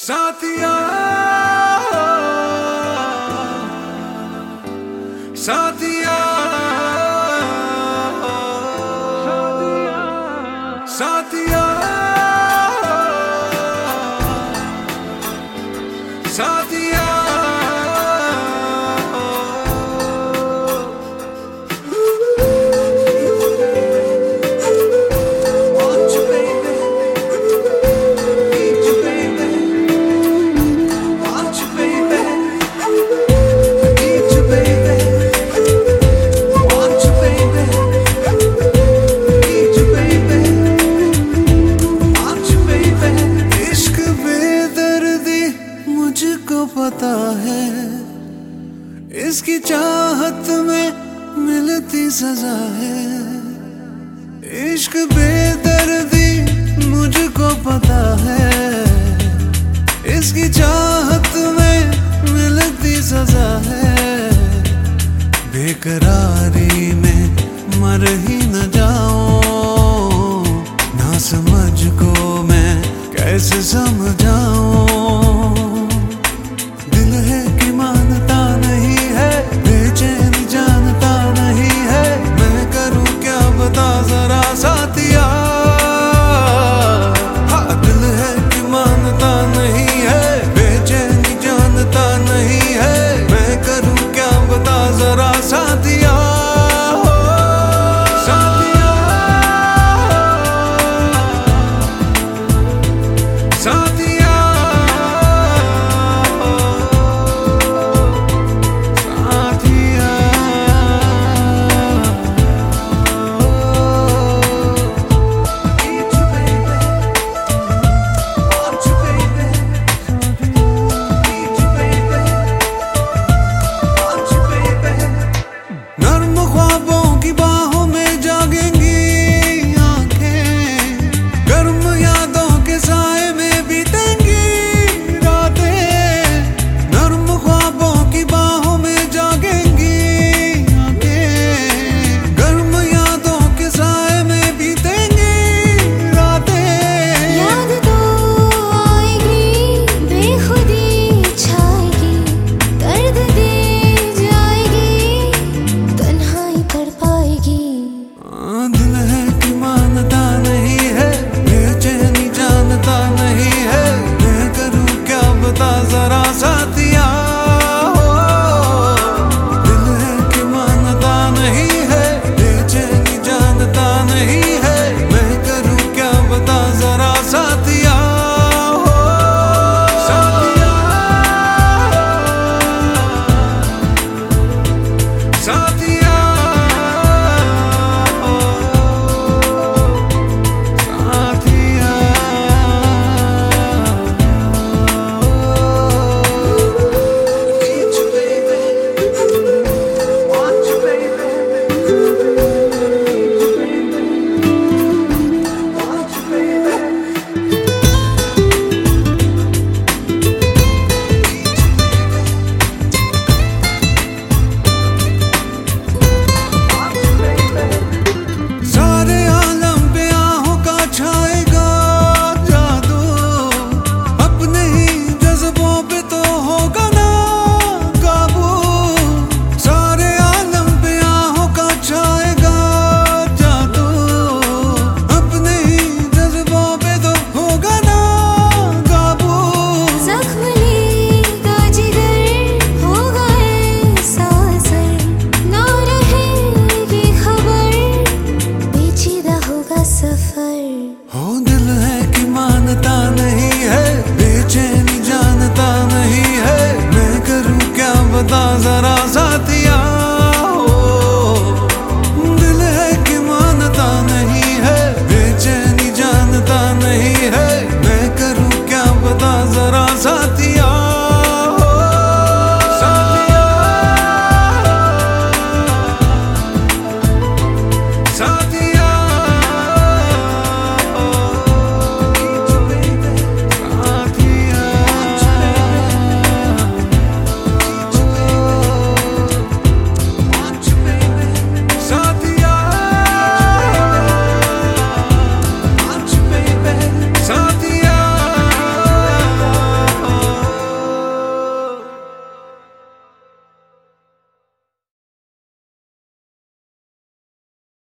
साथिया साथिया साथिया साथिया पता है इसकी चाहत में मिलती सजा है। इश्क बेदर्दी मुझको पता है, इसकी चाहत में मिलती सजा है। बेकरारी में मर ही न जाऊं, ना समझ को मैं कैसे समझाऊं। जरा साथिया दिल है कि मानता नहीं है, बेचैनी जानता नहीं है। मैं करूं क्या बता जरा साथिया।